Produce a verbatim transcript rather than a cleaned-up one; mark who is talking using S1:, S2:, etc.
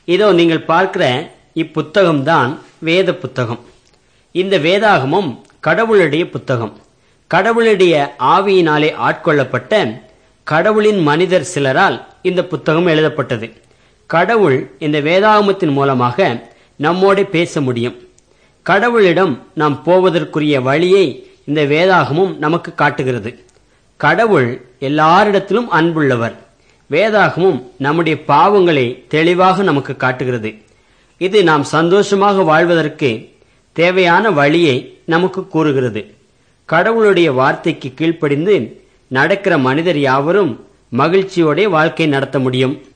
S1: இதோ நீங்கள் பார்க்கிற இப்புத்தகம்தான் வேத புத்தகம். இந்த வேதாகமம் கடவுளுடைய புத்தகம். கடவுளுடைய ஆவியினாலே ஆட்கொள்ளப்பட்ட கடவுளின் மனிதர் சிலரால் இந்த புத்தகம் எழுதப்பட்டது. கடவுள் இந்த வேதாகமத்தின் மூலமாக நம்மோடு பேச முடியும். கடவுளிடம் நாம் போவதற்குரிய வழியை இந்த வேதாகமம் நமக்கு காட்டுகிறது. கடவுள் எல்லாரிடத்திலும் அன்புள்ளவர். வேதாகமம் நம்முடைய பாவங்களை தெளிவாக நமக்கு காட்டுகிறது. இது நாம் சந்தோஷமாக வாழ்வதற்கு தேவையான வழியை நமக்கு கூறுகிறது. கடவுளுடைய வார்த்தைக்கு கீழ்ப்படிந்து நடக்கிற மனிதர் யாவரும் மகிழ்ச்சியோட வாழ்க்கை நடத்த முடியும்.